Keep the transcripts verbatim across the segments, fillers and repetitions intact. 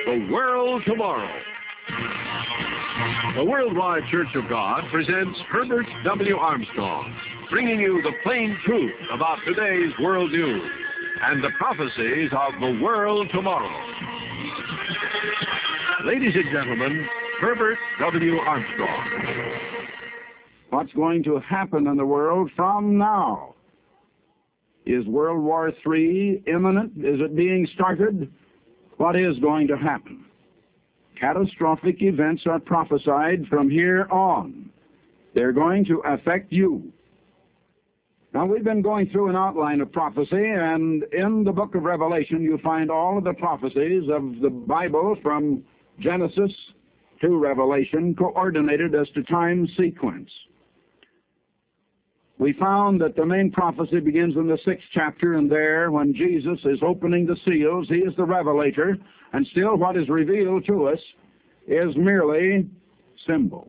The World Tomorrow. The Worldwide Church of God presents Herbert W. Armstrong, bringing you the plain truth about today's world news and the prophecies of the world tomorrow. Ladies and gentlemen, Herbert W. Armstrong. What's going to happen in the world from now? Is World War Three imminent? Is it being started? What is going to happen? Catastrophic events are prophesied from here on. They're going to affect you. Now, we've been going through an outline of prophecy, and in the book of Revelation, you find all of the prophecies of the Bible from Genesis to Revelation coordinated as to time sequence. We found that the main prophecy begins in the sixth chapter, and there, when Jesus is opening the seals, he is the revelator, and still what is revealed to us is merely symbol.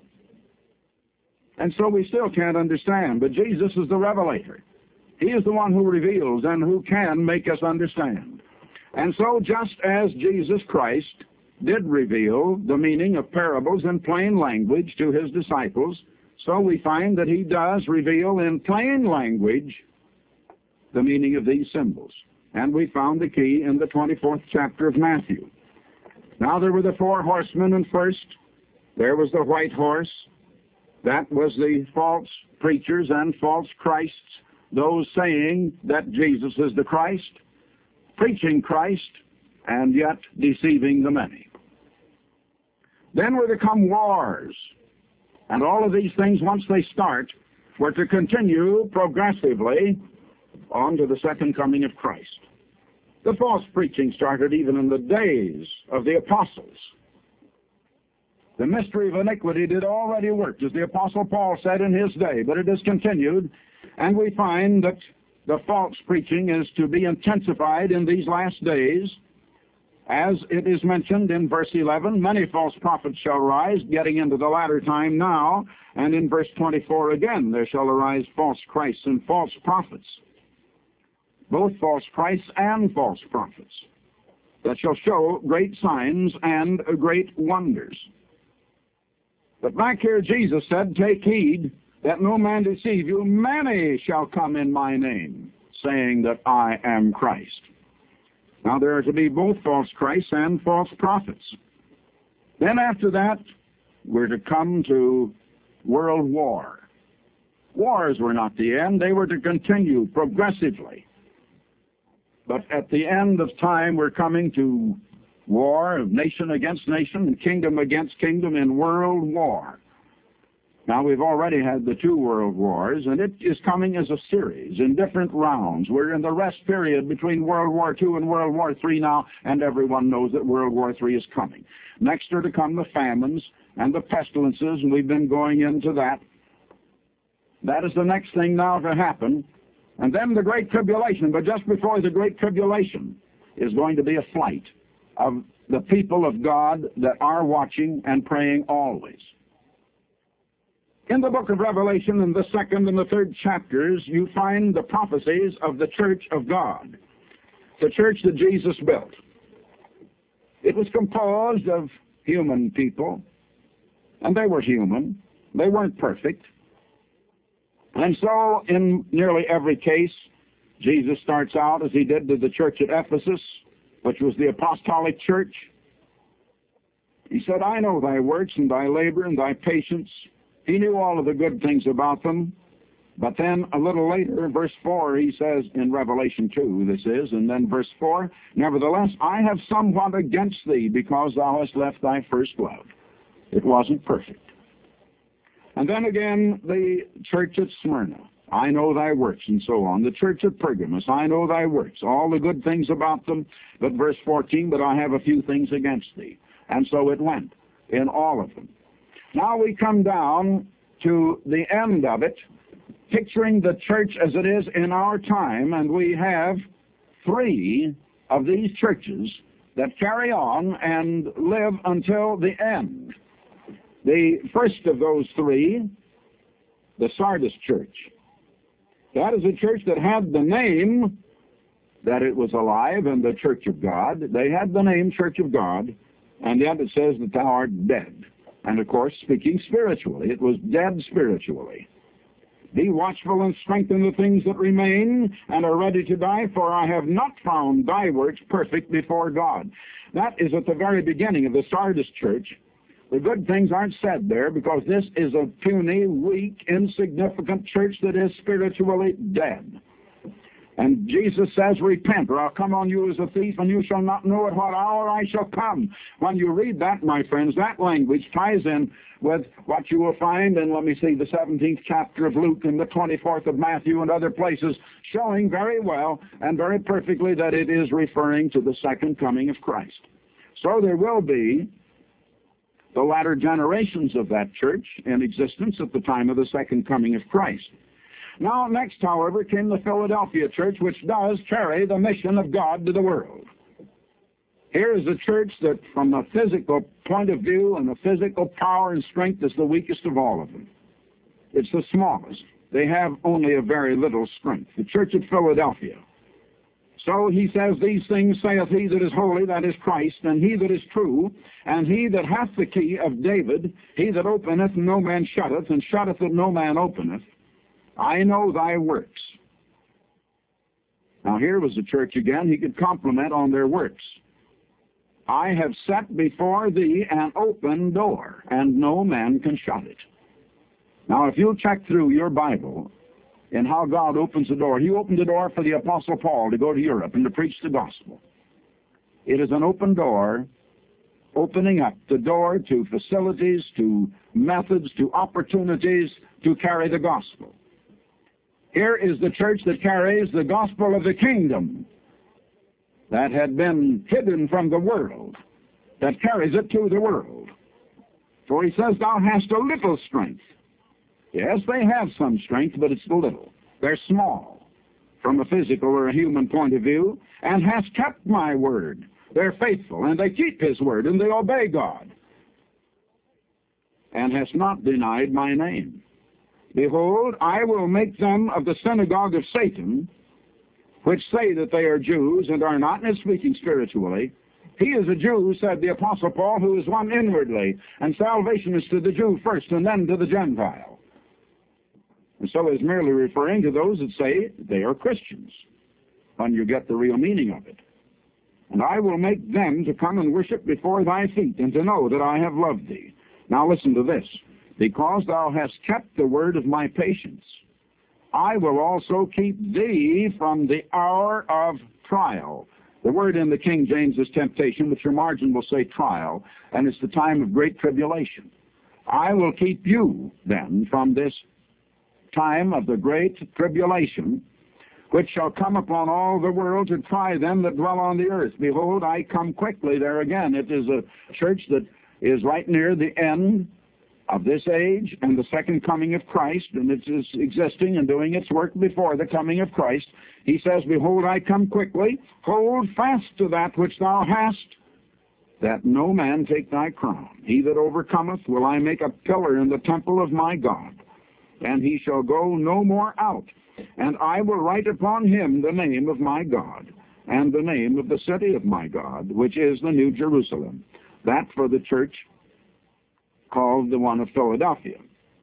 And so we still can't understand, but Jesus is the revelator. He is the one who reveals and who can make us understand. And so just as Jesus Christ did reveal the meaning of parables in plain language to his disciples, so we find that he does reveal in plain language the meaning of these symbols. And we found the key in the twenty-fourth chapter of Matthew. Now there were the four horsemen, and first there was the white horse. That was the false preachers and false Christs, those saying that Jesus is the Christ, preaching Christ, and yet deceiving the many. Then were to come wars. And all of these things, once they start, were to continue progressively on to the second coming of Christ. The false preaching started even in the days of the apostles. The mystery of iniquity did already work, as the Apostle Paul said in his day, but it has continued, and we find that the false preaching is to be intensified in these last days. As it is mentioned in verse eleven, many false prophets shall rise, getting into the latter time now. And in verse twenty-four again, there shall arise false Christs and false prophets, both false Christs and false prophets, that shall show great signs and great wonders. But back here Jesus said, take heed that no man deceive you. Many shall come in my name, saying that I am Christ. Now, there are to be both false Christs and false prophets. Then after that, we're to come to world war. Wars were not the end. They were to continue progressively. But at the end of time, we're coming to war of nation against nation and kingdom against kingdom in world war. Now, we've already had the two world wars, and it is coming as a series in different rounds. We're in the rest period between World War Two and World War Three now, and everyone knows that World War Three is coming. Next are to come the famines and the pestilences, and we've been going into that. That is the next thing now to happen. And then the Great Tribulation. But just before the Great Tribulation is going to be a flight of the people of God that are watching and praying always. In the book of Revelation, in the second and the third chapters, you find the prophecies of the church of God, the church that Jesus built. It was composed of human people, and they were human. They weren't perfect. And so, in nearly every case, Jesus starts out as he did to the church at Ephesus, which was the apostolic church. He said, I know thy works and thy labor and thy patience. He knew all of the good things about them. But then a little later, in verse four, he says, in Revelation two, this is, and then verse four, nevertheless, I have somewhat against thee, because thou hast left thy first love. It wasn't perfect. And then again, the church at Smyrna, I know thy works, and so on. The church at Pergamos, I know thy works, all the good things about them. But verse fourteen, but I have a few things against thee. And so it went in all of them. Now we come down to the end of it, picturing the church as it is in our time, and we have three of these churches that carry on and live until the end. The first of those three, the Sardis church. That is a church that had the name that it was alive and the Church of God. They had the name Church of God, And yet it says that thou art dead. And of course, speaking spiritually, it was dead spiritually. Be watchful and strengthen the things that remain and are ready to die, for I have not found thy works perfect before God. That is at the very beginning of the Sardis church. The good things aren't said there because this is a puny, weak, insignificant church that is spiritually dead. And Jesus says, repent, or I'll come on you as a thief, and you shall not know at what hour I shall come. When you read that, my friends, that language ties in with what you will find in, let me see, the seventeenth chapter of Luke and the twenty-fourth of Matthew and other places, showing very well and very perfectly that it is referring to the second coming of Christ. So there will be the latter generations of that church in existence at the time of the second coming of Christ. Now, next, however, came the Philadelphia church, which does carry the mission of God to the world. Here is a church that, from a physical point of view and a physical power and strength, is the weakest of all of them. It's the smallest. They have only a very little strength. The church at Philadelphia. So he says, these things saith he that is holy, that is Christ, and he that is true, and he that hath the key of David, he that openeth and no man shutteth, and shutteth that no man openeth. I know thy works. Now here was the church again. He could compliment on their works. I have set before thee an open door, and no man can shut it. Now if you'll check through your Bible in how God opens the door. He opened the door for the Apostle Paul to go to Europe and to preach the gospel. It is an open door, opening up the door to facilities, to methods, to opportunities to carry the gospel. Here is the church that carries the gospel of the kingdom that had been hidden from the world, that carries it to the world. For he says, thou hast a little strength. Yes, they have some strength, but it's little. They're small from a physical or a human point of view, and hast kept my word. They're faithful, and they keep his word, and they obey God, and hast not denied my name. Behold, I will make them of the synagogue of Satan, which say that they are Jews and are not, and is speaking spiritually. He is a Jew, said the Apostle Paul, who is one inwardly, and salvation is to the Jew first, and then to the Gentile. And so is merely referring to those that say they are Christians, when you get the real meaning of it. And I will make them to come and worship before thy feet, and to know that I have loved thee. Now listen to this. Because thou hast kept the word of my patience, I will also keep thee from the hour of trial. The word in the King James is temptation, but your margin will say trial, and it's the time of great tribulation. I will keep you, then, from this time of the great tribulation, which shall come upon all the world to try them that dwell on the earth. Behold, I come quickly. There again, it is a church that is right near the end of this age and the second coming of Christ, and it is existing and doing its work before the coming of Christ. He says, behold, I come quickly. Hold fast to that which thou hast, that no man take thy crown. He that overcometh will I make a pillar in the temple of my God, and he shall go no more out. And I will write upon him the name of my God, and the name of the city of my God, which is the New Jerusalem. That for the church called the one of Philadelphia.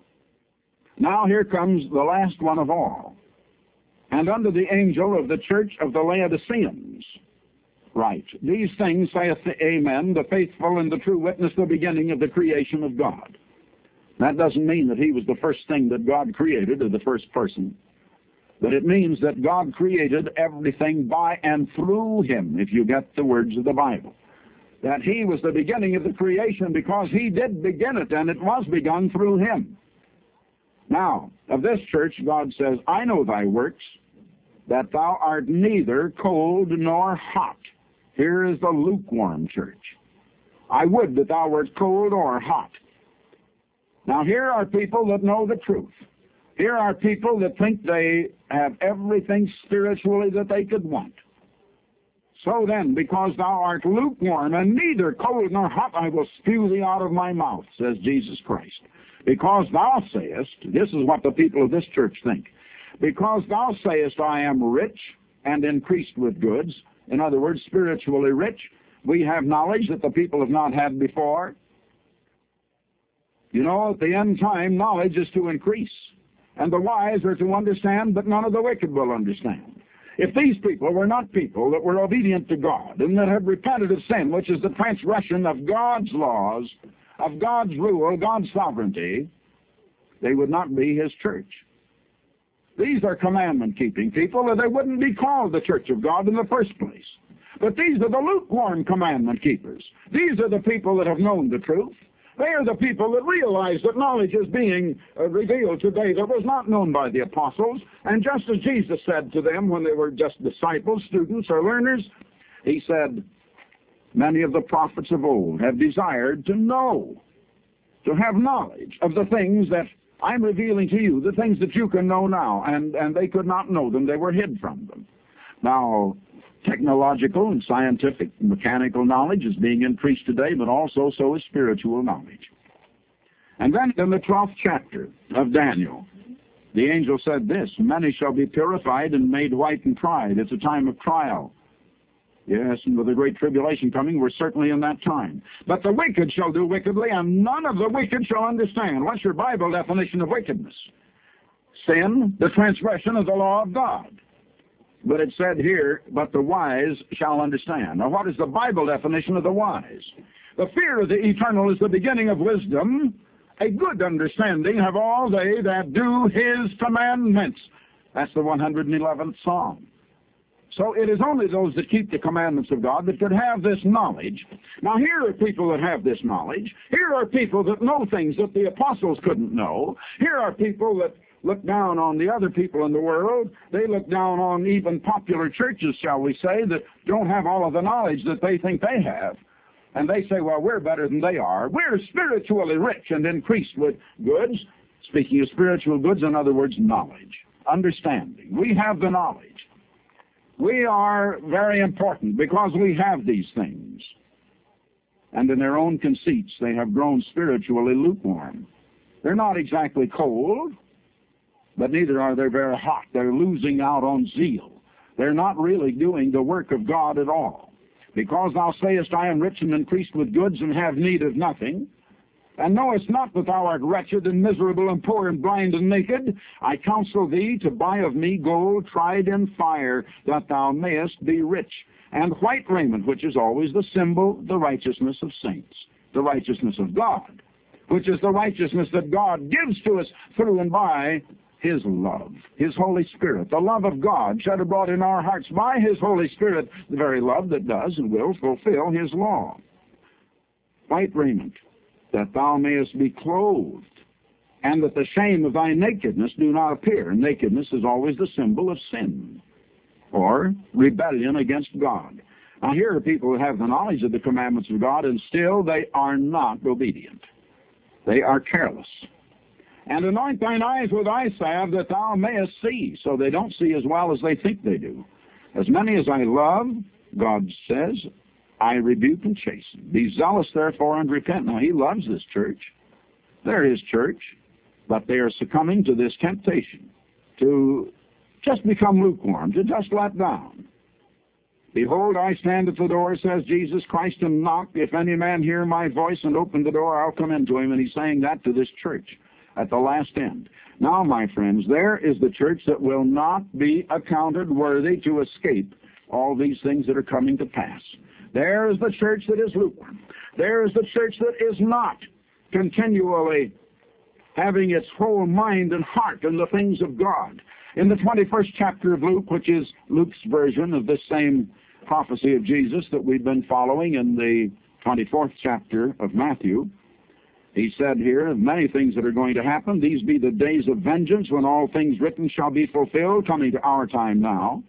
Now here comes the last one of all. And unto the angel of the church of the Laodiceans write, these things saith the Amen, the faithful and the true witness, the beginning of the creation of God. That doesn't mean that he was the first thing that God created, or the first person. But it means that God created everything by and through him, if you get the words of the Bible. That he was the beginning of the creation because he did begin it, and it was begun through him. Now, of this church, God says, I know thy works, that thou art neither cold nor hot. Here is the lukewarm church. I would that thou wert cold or hot. Now, here are people that know the truth. Here are people that think they have everything spiritually that they could want. So then, because thou art lukewarm, and neither cold nor hot, I will spew thee out of my mouth, says Jesus Christ. Because thou sayest, this is what the people of this church think, because thou sayest, I am rich and increased with goods, in other words, spiritually rich, We have knowledge that the people have not had before. You know, at the end time, knowledge is to increase. And the wise are to understand, but none of the wicked will understand. If these people were not people that were obedient to God and that had repented of sin, which is the transgression of God's laws, of God's rule, God's sovereignty, they would not be His church. These are commandment-keeping people, or they wouldn't be called the church of God in the first place. But these are the lukewarm commandment-keepers. These are the people that have known the truth. They are the people that realize that knowledge is being uh, revealed today that was not known by the apostles. And just as Jesus said to them when they were just disciples, students, or learners, He said, many of the prophets of old have desired to know, to have knowledge of the things that I'm revealing to you, the things that you can know now, and, and they could not know them. They were hid from them. Now, technological and scientific, mechanical knowledge is being increased today, but also so is spiritual knowledge. And then in the twelfth chapter of Daniel, the angel said this, many shall be purified and made white in pride. It's a time of trial. Yes, and with the great tribulation coming, we're certainly in that time. But the wicked shall do wickedly, and none of the wicked shall understand. What's your Bible definition of wickedness? Sin, the transgression of the law of God. But it said here, but the wise shall understand. Now, what is the Bible definition of the wise? The fear of the eternal is the beginning of wisdom. A good understanding have all they that do His commandments. That's the one hundred eleventh Psalm. So it is only those that keep the commandments of God that could have this knowledge. Now, here are people that have this knowledge. Here are people that know things that the apostles couldn't know. Here are people that look down on the other people in the world. They look down on even popular churches, shall we say, that don't have all of the knowledge that they think they have. And they say, well, we're better than they are. We're spiritually rich and increased with goods. Speaking of spiritual goods, in other words, knowledge, understanding. We have the knowledge. We are very important because we have these things. And in their own conceits, they have grown spiritually lukewarm. They're not exactly cold, but neither are they very hot. They're losing out on zeal. They're not really doing the work of God at all. Because thou sayest, I am rich and increased with goods and have need of nothing, and knowest not that thou art wretched and miserable and poor and blind and naked, I counsel thee to buy of me gold tried in fire, that thou mayest be rich, and white raiment, which is always the symbol, the righteousness of saints, the righteousness of God, which is the righteousness that God gives to us through and by His love, His Holy Spirit, the love of God shed abroad in our hearts by His Holy Spirit, the very love that does and will fulfill His law. White raiment, that thou mayest be clothed, and that the shame of thy nakedness do not appear. Nakedness is always the symbol of sin, or rebellion against God. Now here are people who have the knowledge of the commandments of God, and still they are not obedient. They are careless. And anoint thine eyes with eye salve, that thou mayest see. So they don't see as well as they think they do. As many as I love, God says, I rebuke and chasten. Be zealous, therefore, and repent. Now, He loves this church. They're His church. But they are succumbing to this temptation to just become lukewarm, to just let down. Behold, I stand at the door, says Jesus Christ, and knock. If any man hear my voice and open the door, I'll come into him. And He's saying that to this church at the last end. Now, my friends, there is the church that will not be accounted worthy to escape all these things that are coming to pass. There is the church that is lukewarm. There is the church that is not continually having its whole mind and heart in the things of God. In the twenty-first chapter of Luke, which is Luke's version of this same prophecy of Jesus that we've been following in the twenty-fourth chapter of Matthew, He said here, many things that are going to happen. These be the days of vengeance, when all things written shall be fulfilled, coming to our time now.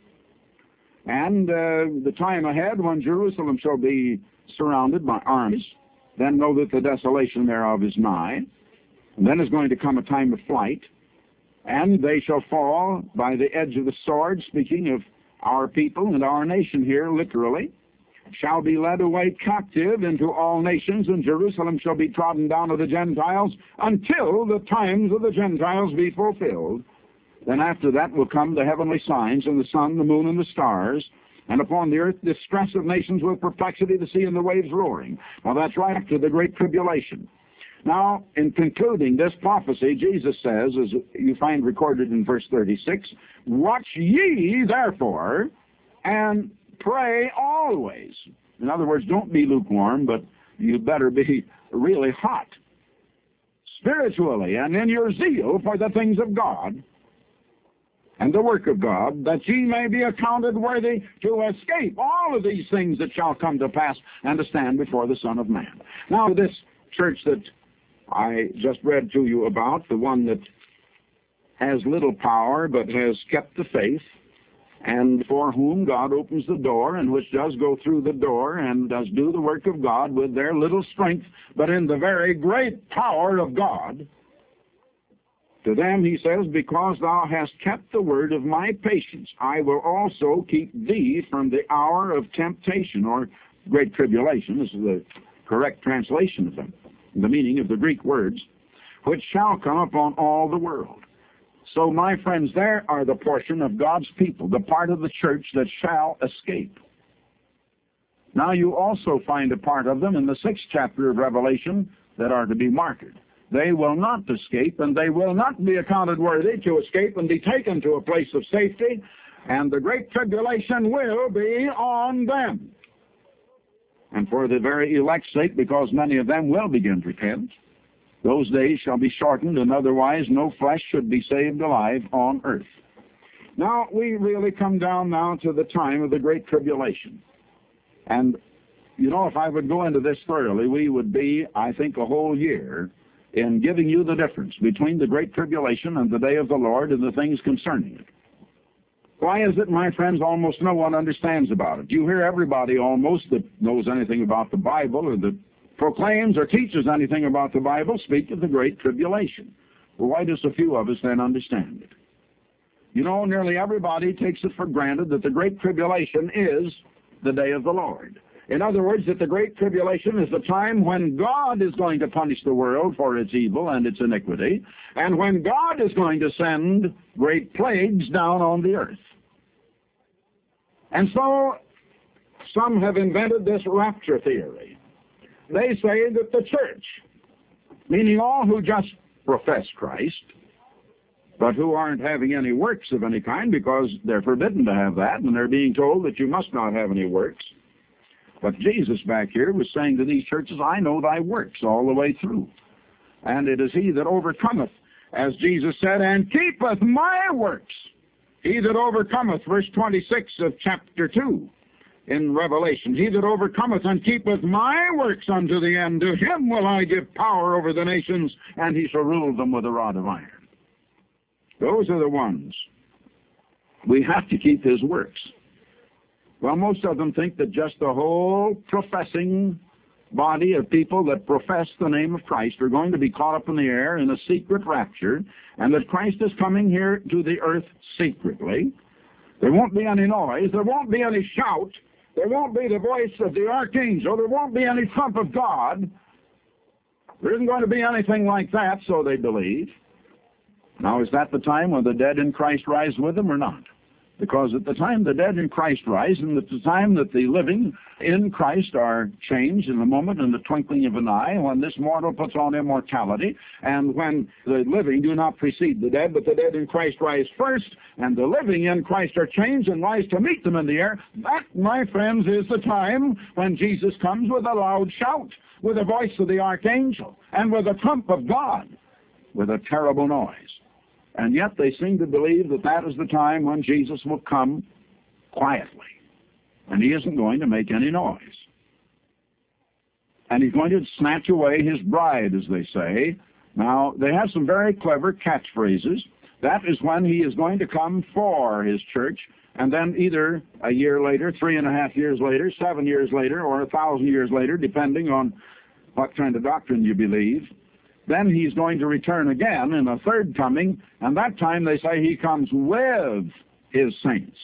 And uh, the time ahead, when Jerusalem shall be surrounded by armies, then know that the desolation thereof is nigh. And then is going to come a time of flight, and they shall fall by the edge of the sword, speaking of our people and our nation here, literally, shall be led away captive into all nations, and Jerusalem shall be trodden down of the Gentiles until the times of the Gentiles be fulfilled. Then after that will come the heavenly signs, and the sun, the moon, and the stars, And upon the earth distress of nations with perplexity, the sea and the waves roaring. Now that's right after the great tribulation. Now, in concluding this prophecy, Jesus says, as you find recorded in verse thirty-six, "Watch ye therefore, and pray always." In other words, don't be lukewarm, but you better be really hot, spiritually, and in your zeal for the things of God and the work of God, that ye may be accounted worthy to escape all of these things that shall come to pass, and to stand before the Son of Man. Now, this church that I just read to you about, the one that has little power but has kept the faith, and for whom God opens the door, and which does go through the door and does do the work of God with their little strength, but in the very great power of God, to them he says, "Because thou hast kept the word of my patience, I will also keep thee from the hour of temptation," or great tribulation. This is the correct translation of them, the meaning of the Greek words, "which shall come upon all the world." So, my friends, there are the portion of God's people, the part of the church that shall escape. Now, you also find a part of them in the sixth chapter of Revelation that are to be martyred. They will not escape, and they will not be accounted worthy to escape and be taken to a place of safety, and the great tribulation will be on them. And for the very elect's sake, because many of them will begin to repent, those days shall be shortened, and otherwise no flesh should be saved alive on earth. Now, we really come down now to the time of the great tribulation. And, you know, if I would go into this thoroughly, we would be, I think, a whole year in giving you the difference between the great tribulation and the day of the Lord and the things concerning it. Why is it, my friends, almost no one understands about it? You hear everybody almost that knows anything about the Bible or that proclaims or teaches anything about the Bible speak of the great tribulation. Well, why do so few of us then understand it? You know, nearly everybody takes it for granted that the great tribulation is the day of the Lord. In other words, that the great tribulation is the time when God is going to punish the world for its evil and its iniquity, and when God is going to send great plagues down on the earth. And so, some have invented this rapture theory. They say that the church, meaning all who just profess Christ, but who aren't having any works of any kind because they're forbidden to have that, and they're being told that you must not have any works. But Jesus back here was saying to these churches, "I know thy works all the way through. And it is he that overcometh," as Jesus said, "and keepeth my works. He that overcometh," verse twenty-six of chapter two in Revelation, "he that overcometh and keepeth my works unto the end, to him will I give power over the nations, and he shall rule them with a rod of iron." Those are the ones. We have to keep his works. Well, most of them think that just the whole professing body of people that profess the name of Christ are going to be caught up in the air in a secret rapture, and that Christ is coming here to the earth secretly. There won't be any noise. There won't be any shout. There won't be the voice of the archangel. There won't be any trump of God. There isn't going to be anything like that, so they believe. Now, is that the time when the dead in Christ rise with them or not? Because at the time the dead in Christ rise, and at the time that the living in Christ are changed in a moment, in the twinkling of an eye, when this mortal puts on immortality, and when the living do not precede the dead, but the dead in Christ rise first, and the living in Christ are changed and rise to meet them in the air, that, my friends, is the time when Jesus comes with a loud shout, with the voice of the archangel, and with the trump of God, with a terrible noise. And yet they seem to believe that that is the time when Jesus will come quietly. And he isn't going to make any noise. And he's going to snatch away his bride, as they say. Now, they have some very clever catchphrases. That is when he is going to come for his church, and then either a year later, three and a half years later, seven years later, or a thousand years later, depending on what kind of doctrine you believe, then he's going to return again in a third coming, and that time they say he comes with his saints.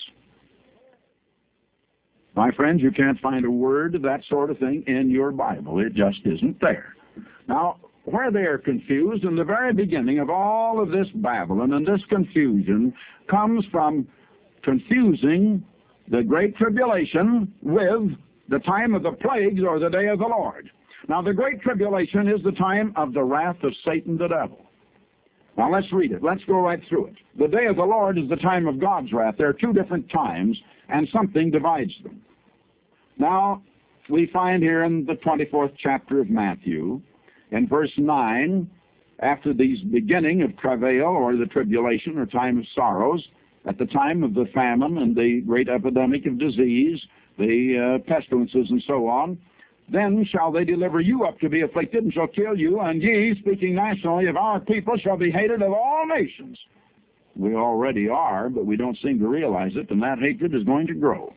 My friends, you can't find a word of that sort of thing in your Bible. It just isn't there. Now, where they are confused, in the very beginning of all of this Babylon and this confusion comes from confusing the Great Tribulation with the time of the plagues or the day of the Lord. Now, the Great Tribulation is the time of the wrath of Satan the devil. Now, let's read it. Let's go right through it. The day of the Lord is the time of God's wrath. There are two different times, and something divides them. Now, we find here in the twenty-fourth chapter of Matthew, in verse nine, after the beginning of travail, or the tribulation, or time of sorrows, at the time of the famine and the great epidemic of disease, the uh, pestilences and so on, then shall they deliver you up to be afflicted, and shall kill you, and ye, speaking nationally, of our people, shall be hated of all nations. We already are, but we don't seem to realize it, and that hatred is going to grow.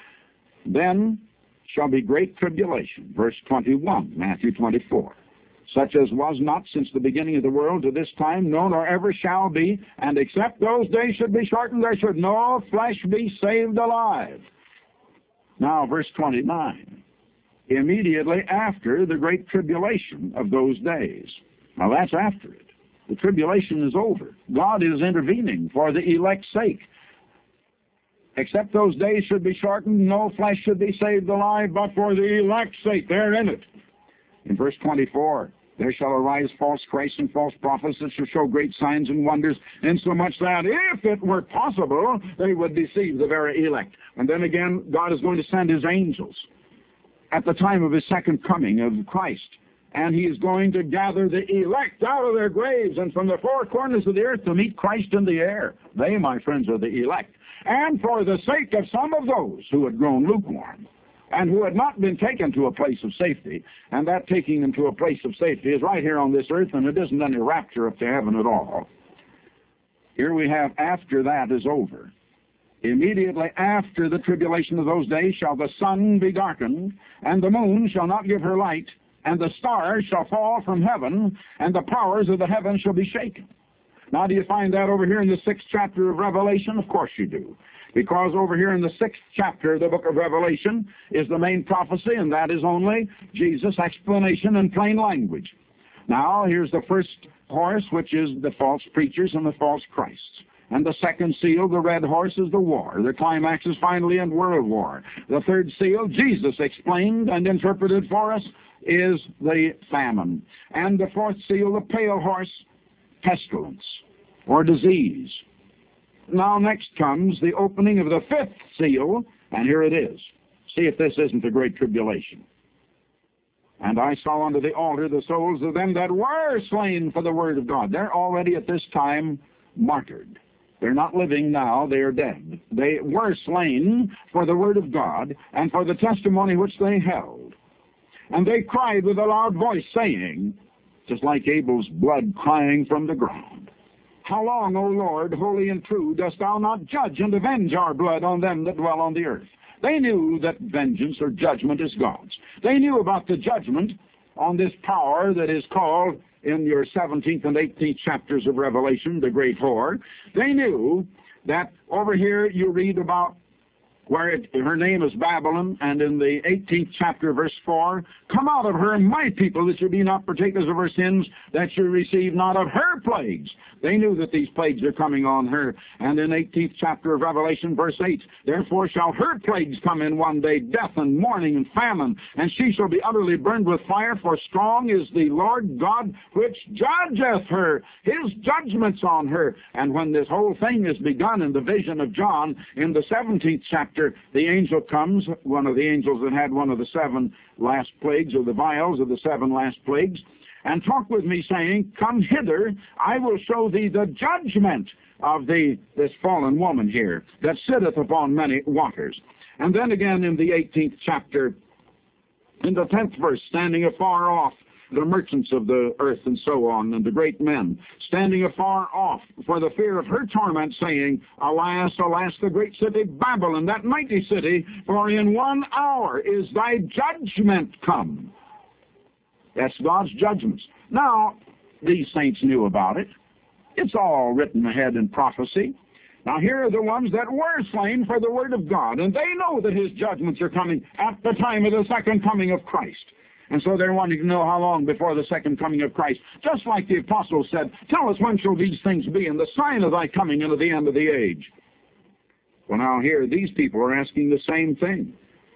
Then shall be great tribulation, verse twenty-one, Matthew twenty-four. Such as was not since the beginning of the world to this time, no, nor ever shall be, and except those days should be shortened, there should no flesh be saved alive. Now, verse twenty-nine. Immediately after the great tribulation of those days. Now, that's after it. The tribulation is over. God is intervening for the elect's sake. Except those days should be shortened, no flesh should be saved alive, but for the elect's sake. They're in it. In verse twenty-four, there shall arise false Christs and false prophets that shall show great signs and wonders, insomuch that if it were possible, they would deceive the very elect. And then again, God is going to send his angels at the time of his second coming of Christ. And he is going to gather the elect out of their graves and from the four corners of the earth to meet Christ in the air. They, my friends, are the elect. And for the sake of some of those who had grown lukewarm and who had not been taken to a place of safety, and that taking them to a place of safety is right here on this earth, and it isn't any rapture up to heaven at all. Here we have, after that is over. Immediately after the tribulation of those days shall the sun be darkened, and the moon shall not give her light, and the stars shall fall from heaven, and the powers of the heavens shall be shaken. Now, do you find that over here in the sixth chapter of Revelation? Of course you do. Because over here in the sixth chapter of the book of Revelation is the main prophecy, and that is only Jesus' explanation in plain language. Now, here's the first horse, which is the false preachers and the false Christs. And the second seal, the red horse, is the war. The climax is finally in world war. The third seal, Jesus explained and interpreted for us, is the famine. And the fourth seal, the pale horse, pestilence or disease. Now next comes the opening of the fifth seal, and here it is. See if this isn't the great tribulation. And I saw under the altar the souls of them that were slain for the word of God. They're already at this time martyred. They're not living now, they are dead. They were slain for the word of God and for the testimony which they held. And they cried with a loud voice, saying, just like Abel's blood crying from the ground, how long, O Lord, holy and true, dost thou not judge and avenge our blood on them that dwell on the earth? They knew that vengeance or judgment is God's. They knew about the judgment on this power that is called, in your seventeenth and eighteenth chapters of Revelation, the great whore. They knew that over here you read about where it, her name is Babylon, and in the eighteenth chapter, verse four, come out of her, my people, that you be not partakers of her sins, that you receive not of her plagues. They knew that these plagues are coming on her. And in eighteenth chapter of Revelation, verse eight, therefore shall her plagues come in one day, death and mourning and famine, and she shall be utterly burned with fire, for strong is the Lord God which judgeth her. His judgments on her. And when this whole thing is begun in the vision of John, in the seventeenth chapter, the angel comes, one of the angels that had one of the seven last plagues, or the vials of the seven last plagues, and talked with me, saying, come hither, I will show thee the judgment of the this fallen woman here, that sitteth upon many waters. And then again in the eighteenth chapter, in the tenth verse, standing afar off, the merchants of the earth and so on, and the great men, standing afar off for the fear of her torment, saying, alas, alas, the great city Babylon, that mighty city, for in one hour is thy judgment come. That's God's judgments. Now, these saints knew about it. It's all written ahead in prophecy. Now, here are the ones that were slain for the word of God, and they know that his judgments are coming at the time of the second coming of Christ. And so they're wanting to know how long before the second coming of Christ. Just like the apostles said, tell us when shall these things be, and the sign of thy coming into the end of the age. Well, now here, these people are asking the same thing.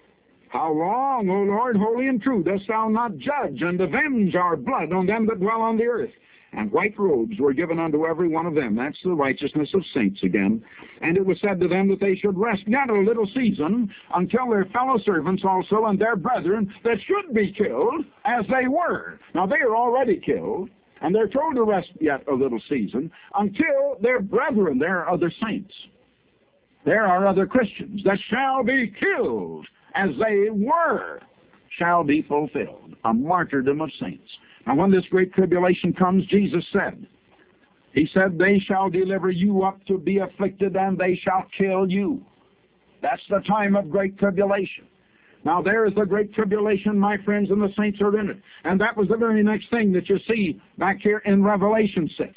How long, O Lord, holy and true, dost thou not judge and avenge our blood on them that dwell on the earth? And white robes were given unto every one of them. That's the righteousness of saints again. And it was said to them that they should rest yet a little season until their fellow servants also and their brethren that should be killed as they were. Now they are already killed, and they're told to rest yet a little season until their brethren, their other saints, there are other Christians that shall be killed as they were, shall be fulfilled. A martyrdom of saints. Now when this great tribulation comes, Jesus said, He said, they shall deliver you up to be afflicted, and they shall kill you. That's the time of great tribulation. Now there is the great tribulation, my friends, and the saints are in it. And that was the very next thing that you see back here in Revelation six.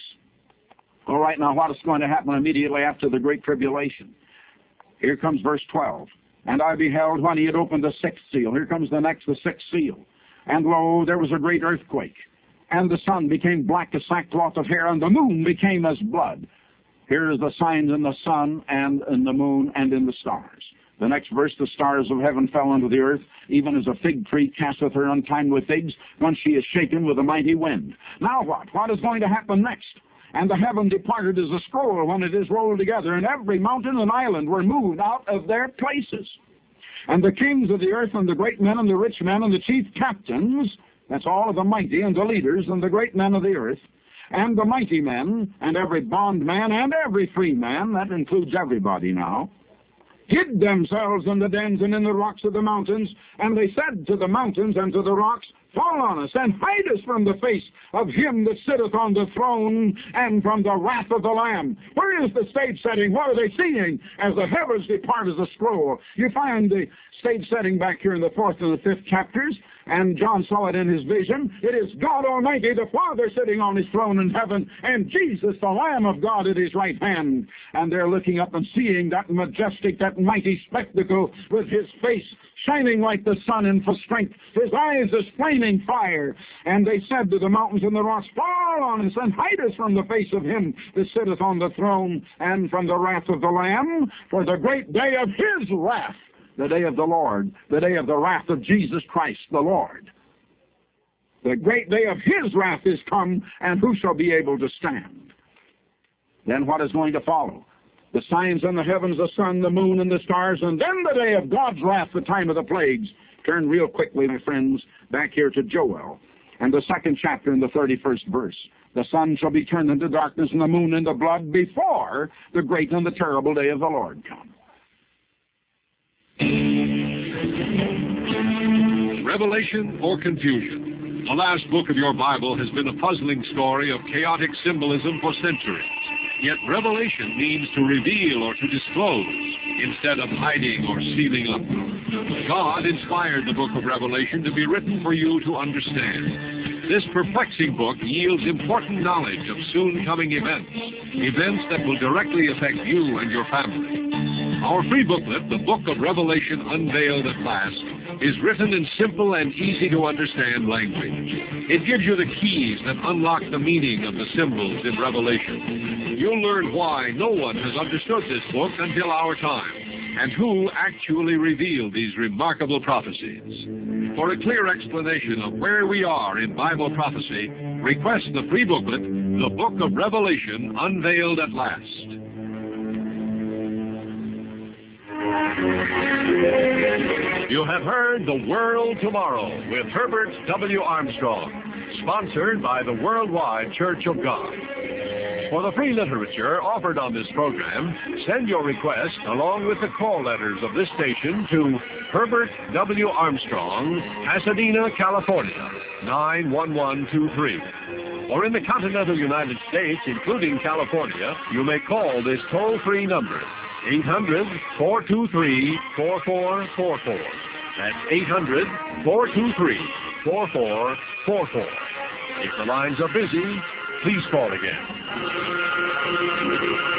All right, now what is going to happen immediately after the great tribulation? Here comes verse twelve. And I beheld when he had opened the sixth seal. Here comes the next, the sixth seal. And lo, there was a great earthquake. And the sun became black as sackcloth of hair, and the moon became as blood. Here is the signs in the sun, and in the moon, and in the stars. The next verse, the stars of heaven fell unto the earth, even as a fig tree casteth her untimely figs, when she is shaken with a mighty wind. Now what? What is going to happen next? And the heaven departed as a scroll when it is rolled together, and every mountain and island were moved out of their places. And the kings of the earth, and the great men, and the rich men, and the chief captains, that's all of the mighty, and the leaders, and the great men of the earth, and the mighty men, and every bondman, and every free man, that includes everybody now, hid themselves in the dens and in the rocks of the mountains, and they said to the mountains and to the rocks, fall on us, and hide us from the face of him that sitteth on the throne, and from the wrath of the Lamb. Where is the stage setting? What are they seeing as the heavens depart as a scroll? You find the stage setting back here in the fourth and the fifth chapters, and John saw it in his vision. It is God Almighty, the Father, sitting on his throne in heaven, and Jesus, the Lamb of God, at his right hand. And they're looking up and seeing that majestic, that mighty spectacle, with his face shining like the sun in full strength, his eyes as flaming fire. And they said to the mountains and the rocks, fall on us, and hide us from the face of him that sitteth on the throne, and from the wrath of the Lamb, for the great day of his wrath, the day of the Lord, the day of the wrath of Jesus Christ the Lord. The great day of his wrath is come, and who shall be able to stand? Then what is going to follow? The signs in the heavens, the sun, the moon, and the stars, and then the day of God's wrath, the time of the plagues. Turn real quickly, my friends, back here to Joel, and the second chapter in the thirty-first verse. The sun shall be turned into darkness, and the moon into blood, before the great and the terrible day of the Lord come. Revelation or confusion? The last book of your Bible has been a puzzling story of chaotic symbolism for centuries. Yet Revelation means to reveal or to disclose instead of hiding or sealing up. God inspired the book of Revelation to be written for you to understand. This perplexing book yields important knowledge of soon-coming events, events that will directly affect you and your family. Our free booklet, The Book of Revelation Unveiled at Last, is written in simple and easy-to-understand language. It gives you the keys that unlock the meaning of the symbols in Revelation. You'll learn why no one has understood this book until our time, and who actually revealed these remarkable prophecies. For a clear explanation of where we are in Bible prophecy, request the free booklet, The Book of Revelation Unveiled at Last. You have heard The World Tomorrow with Herbert W. Armstrong, sponsored by the Worldwide Church of God. For the free literature offered on this program, send your request along with the call letters of this station to Herbert W. Armstrong, Pasadena, California, nine one one two three. Or in the continental United States, including California, you may call this toll-free number, eight hundred, four two three, four four four four. That's eight hundred, four two three, four four four four. If the lines are busy, please call again.